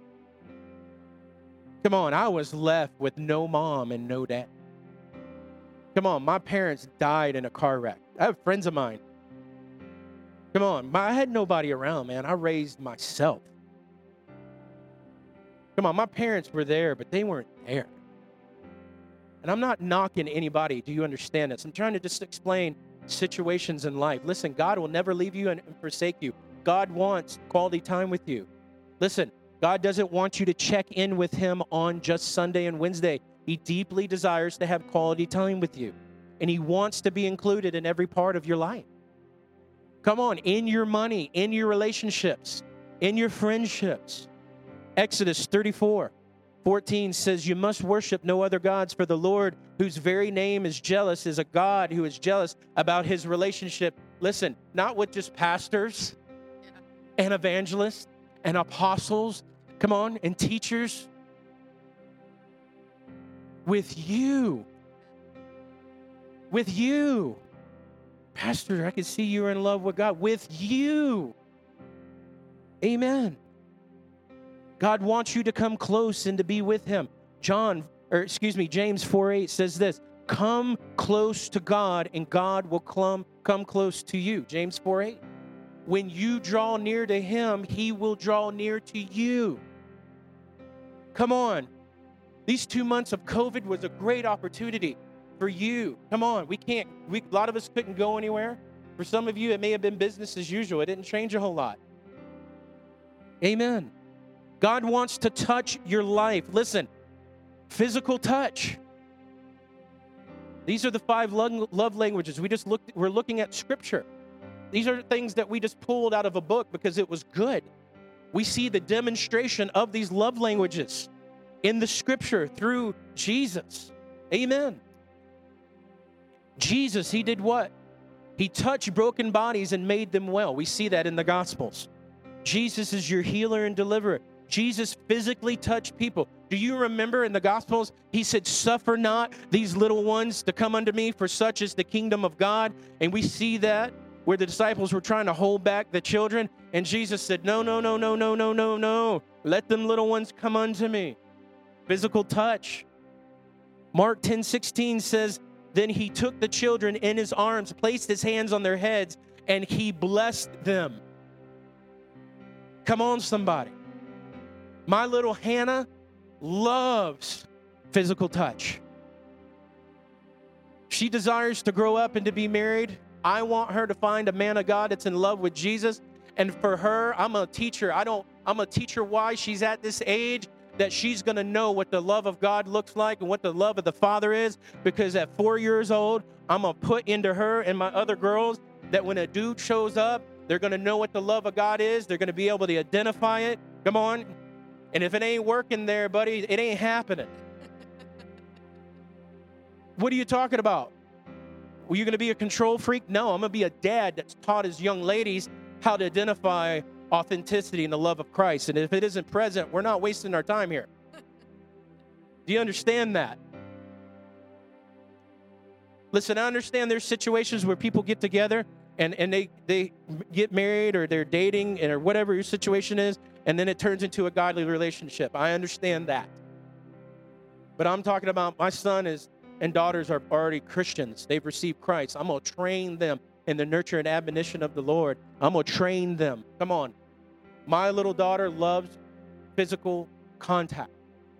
Speaker 1: Come on, I was left with no mom and no dad. Come on, my parents died in a car wreck. I have friends of mine. Come on, I had nobody around, man. I raised myself. Come on, my parents were there, but they weren't there. And I'm not knocking anybody. Do you understand this? I'm trying to just explain situations in life. Listen, God will never leave you and forsake you. God wants quality time with you. Listen, God doesn't want you to check in with him on just Sunday and Wednesday. He deeply desires to have quality time with you. And he wants to be included in every part of your life. Come on, in your money, in your relationships, in your friendships. Exodus thirty-four fourteen says, you must worship no other gods, for the Lord, whose very name is jealous, is a God who is jealous about his relationship. Listen, not with just pastors and evangelists and apostles, come on, and teachers. With you. With you. Pastor, I can see you're in love with God. With you. Amen. God wants you to come close and to be with him. John, or excuse me, James four eight says this, come close to God and God will come, come close to you. James four eight. When you draw near to him, he will draw near to you. Come on. These two months of COVID was a great opportunity for you. Come on. We can't, we, a lot of us couldn't go anywhere. For some of you, it may have been business as usual. It didn't change a whole lot. Amen. God wants to touch your life. Listen, physical touch. These are the five love languages. We just looked, we're looking at scripture. These are things that we just pulled out of a book because it was good. We see the demonstration of these love languages in the scripture through Jesus. Amen. Jesus, he did what? He touched broken bodies and made them well. We see that in the Gospels. Jesus is your healer and deliverer. Jesus physically touched people. Do you remember in the Gospels, he said, suffer not these little ones to come unto me, for such is the kingdom of God. And we see that where the disciples were trying to hold back the children. And Jesus said, no, no, no, no, no, no, no, no. Let them little ones come unto me. Physical touch. Mark ten sixteen says, then he took the children in his arms, placed his hands on their heads, and he blessed them. Come on, somebody. My little Hannah loves physical touch. She desires to grow up and to be married. I want her to find a man of God that's in love with Jesus. And for her, I'm a teacher. I don't, I'm a teacher why she's at this age, that she's going to know what the love of God looks like and what the love of the Father is. Because at four years old, I'm going to put into her and my other girls that when a dude shows up, they're going to know what the love of God is. They're going to be able to identify it. Come on. And if it ain't working there, buddy, it ain't happening. What are you talking about? Were you going to be a control freak? No, I'm going to be a dad that's taught his young ladies how to identify authenticity and the love of Christ. And if it isn't present, we're not wasting our time here. Do you understand that? Listen, I understand there's situations where people get together and, and they, they get married or they're dating or whatever your situation is, and then it turns into a godly relationship. I understand that. But I'm talking about my son is and daughters are already Christians. They've received Christ. I'm going to train them in the nurture and admonition of the Lord. I'm going to train them. Come on. My little daughter loves physical contact.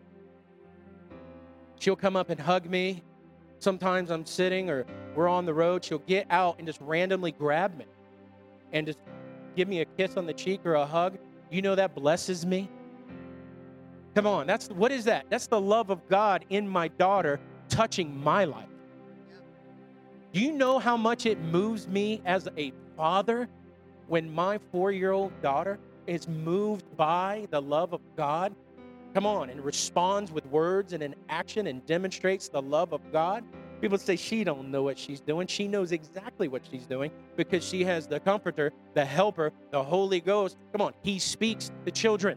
Speaker 1: She'll come up and hug me. Sometimes I'm sitting or we're on the road. She'll get out and just randomly grab me and just give me a kiss on the cheek or a hug. You know that blesses me. Come on, that's what is that? That's the love of God in my daughter touching my life. Do you know how much it moves me as a father when my four-year-old daughter is moved by the love of God? Come on, and responds with words and in action and demonstrates the love of God. People say she don't know what she's doing. She knows exactly what she's doing because she has the Comforter, the Helper, the Holy Ghost. Come on, He speaks to children.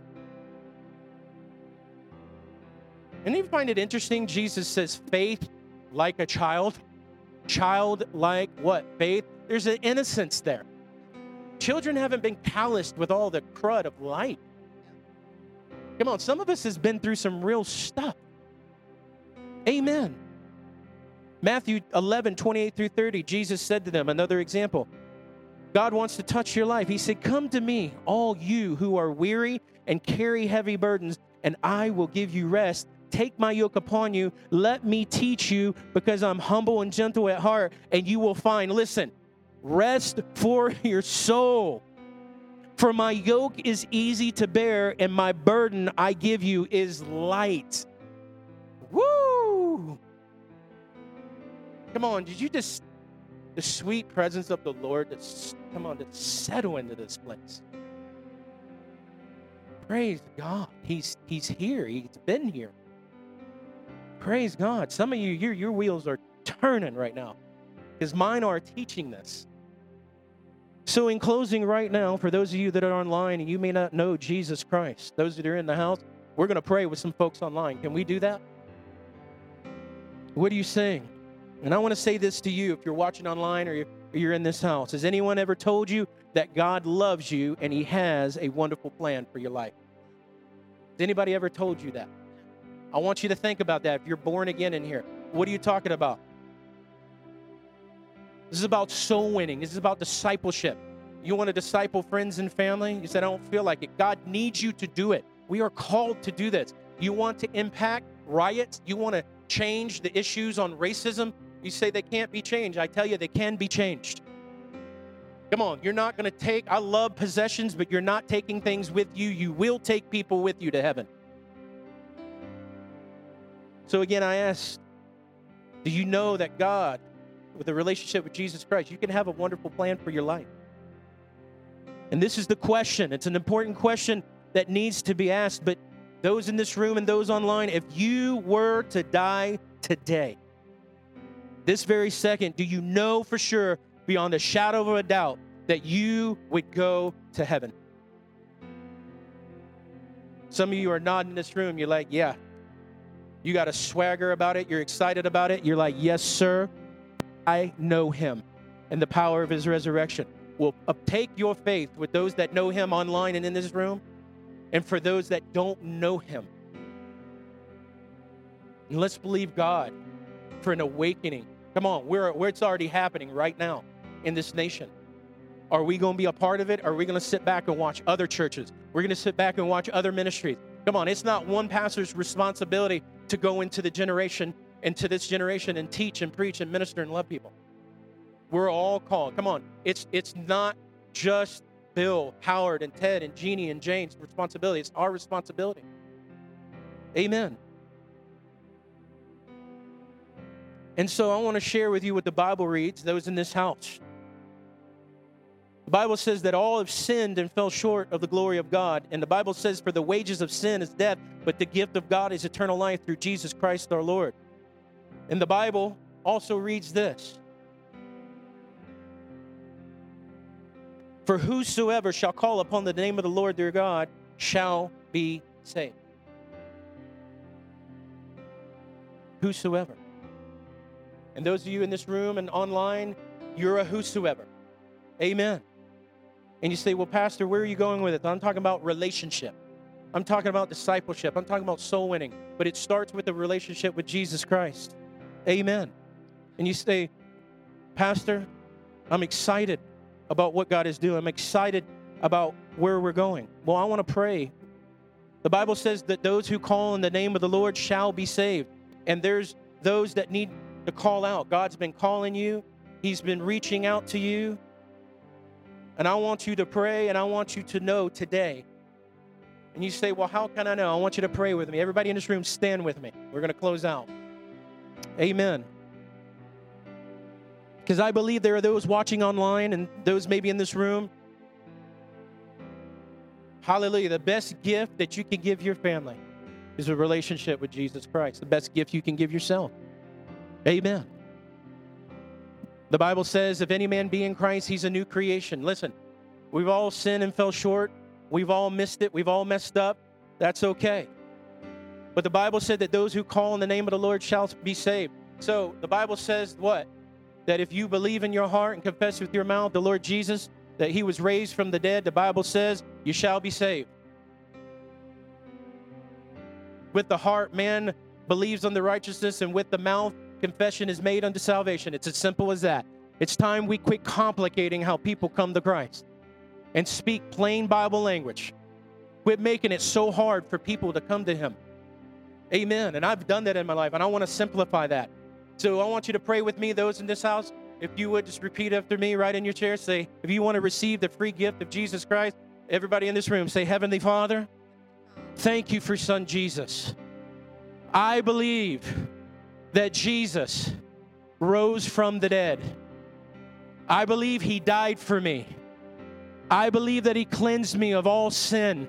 Speaker 1: And you find it interesting, Jesus says faith like a child. Child like what? Faith. There's an innocence there. Children haven't been calloused with all the crud of life. Come on, some of us has been through some real stuff. Amen. Matthew eleven, twenty-eight through thirty, Jesus said to them, another example. God wants to touch your life. He said, come to me, all you who are weary and carry heavy burdens, and I will give you rest. Take my yoke upon you. Let me teach you, because I'm humble and gentle at heart, and you will find, listen, rest for your soul. For my yoke is easy to bear, and my burden I give you is light. Woo! Come on, did you just, the sweet presence of the Lord, just, come on, to settle into this place. Praise God. He's, he's here. He's been here. Praise God. Some of you, your, your wheels are turning right now because mine are teaching this. So in closing right now, for those of you that are online and you may not know Jesus Christ, those that are in the house, we're going to pray with some folks online. Can we do that? What are you saying? And I want to say this to you if you're watching online or you're, or you're in this house. Has anyone ever told you that God loves you and He has a wonderful plan for your life? Has anybody ever told you that? I want you to think about that if you're born again in here. What are you talking about? This is about soul winning. This is about discipleship. You want to disciple friends and family? You said, I don't feel like it. God needs you to do it. We are called to do this. You want to impact riots? You want to change the issues on racism? You say they can't be changed. I tell you, they can be changed. Come on, you're not going to take, I love possessions, but you're not taking things with you. You will take people with you to heaven. So again, I ask, do you know that God, with a relationship with Jesus Christ, you can have a wonderful plan for your life? And this is the question. It's an important question that needs to be asked. But those in this room and those online, if you were to die today, this very second, do you know for sure, beyond a shadow of a doubt, that you would go to heaven? Some of you are nodding in this room. You're like, yeah. You got a swagger about it. You're excited about it. You're like, yes, sir. I know Him and the power of His resurrection. Well, take your faith with those that know Him online and in this room, and for those that don't know Him. And let's believe God for an awakening. Come on, where, where it's already happening right now in this nation. Are we going to be a part of it? Or are we going to sit back and watch other churches? We're going to sit back and watch other ministries. Come on, it's not one pastor's responsibility to go into the generation, into this generation and teach and preach and minister and love people. We're all called. Come on, it's it's not just Bill, Howard, and Ted, and Jeannie, and Jane's responsibility. It's our responsibility. Amen. And so I want to share with you what the Bible reads, those in this house. The Bible says that all have sinned and fell short of the glory of God. And the Bible says, for the wages of sin is death, but the gift of God is eternal life through Jesus Christ our Lord. And the Bible also reads this. For whosoever shall call upon the name of the Lord their God shall be saved. Whosoever. And those of you in this room and online, you're a whosoever. Amen. And you say, well, Pastor, where are you going with it? I'm talking about relationship. I'm talking about discipleship. I'm talking about soul winning. But it starts with a relationship with Jesus Christ. Amen. And you say, Pastor, I'm excited about what God is doing. I'm excited about where we're going. Well, I want to pray. The Bible says that those who call in the name of the Lord shall be saved. And there's those that need to call out. God's been calling you. He's been reaching out to you. And I want you to pray, and I want you to know today. And you say, well, how can I know? I want you to pray with me. Everybody in this room, stand with me. We're going to close out. Amen. Because I believe there are those watching online and those maybe in this room. Hallelujah. The best gift that you can give your family is a relationship with Jesus Christ. The best gift you can give yourself. Amen. The Bible says, if any man be in Christ, he's a new creation. Listen, we've all sinned and fell short. We've all missed it. We've all messed up. That's okay. But the Bible said that those who call in the name of the Lord shall be saved. So the Bible says what? That if you believe in your heart and confess with your mouth the Lord Jesus, that he was raised from the dead, the Bible says you shall be saved. With the heart, man believes unto righteousness, and with the mouth, confession is made unto salvation. It's as simple as that. It's time we quit complicating how people come to Christ and speak plain Bible language. Quit making it so hard for people to come to him. Amen. And I've done that in my life, and I want to simplify that. So I want you to pray with me, those in this house. If you would just repeat after me right in your chair. Say, if you want to receive the free gift of Jesus Christ, everybody in this room, say, Heavenly Father, thank you for Son Jesus. I believe that Jesus rose from the dead. I believe he died for me. I believe that he cleansed me of all sin.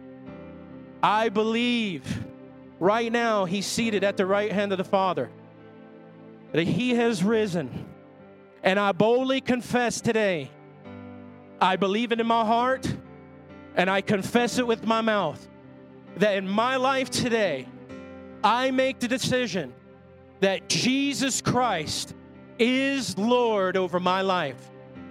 Speaker 1: I believe right now he's seated at the right hand of the Father, that he has risen. And I boldly confess today, I believe it in my heart, and I confess it with my mouth, that in my life today, I make the decision that Jesus Christ is Lord over my life.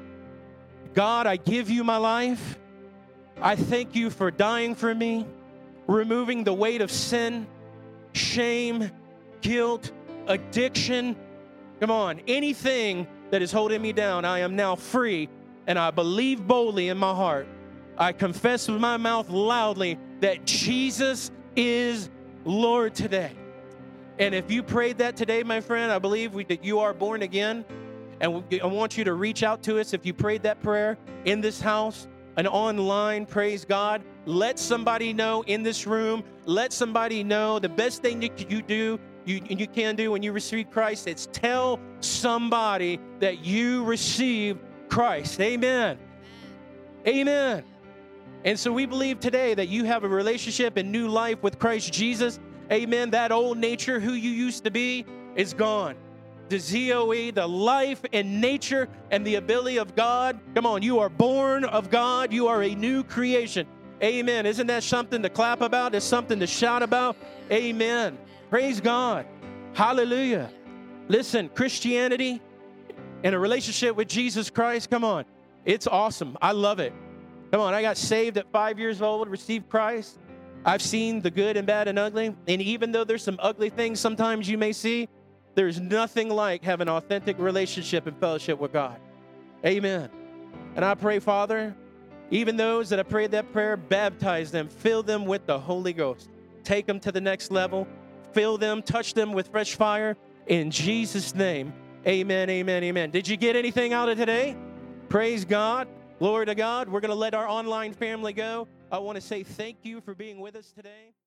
Speaker 1: God, I give you my life. I thank you for dying for me, removing the weight of sin, shame, guilt, addiction. Come on, anything that is holding me down, I am now free, and I believe boldly in my heart. I confess with my mouth loudly that Jesus is Lord today. And if you prayed that today, my friend, I believe we, that you are born again. And we, I want you to reach out to us if you prayed that prayer in this house and online. Praise God. Let somebody know in this room. Let somebody know. The best thing that you do, you, you can do when you receive Christ, it's tell somebody that you receive Christ. Amen. Amen. And so we believe today that you have a relationship and new life with Christ Jesus. Amen. That old nature, who you used to be, is gone. The Z O E, the life and nature and the ability of God. Come on, you are born of God. You are a new creation. Amen. Isn't that something to clap about? It's something to shout about. Amen. Praise God. Hallelujah. Listen, Christianity and a relationship with Jesus Christ, come on. It's awesome. I love it. Come on, I got saved at five years old, received Christ. I've seen the good and bad and ugly. And even though there's some ugly things sometimes you may see, there's nothing like having an authentic relationship and fellowship with God. Amen. And I pray, Father, even those that have prayed that prayer, baptize them, fill them with the Holy Ghost. Take them to the next level. Fill them, touch them with fresh fire. In Jesus' name, amen, amen, amen. Did you get anything out of today? Praise God. Glory to God. We're going to let our online family go. I want to say thank you for being with us today.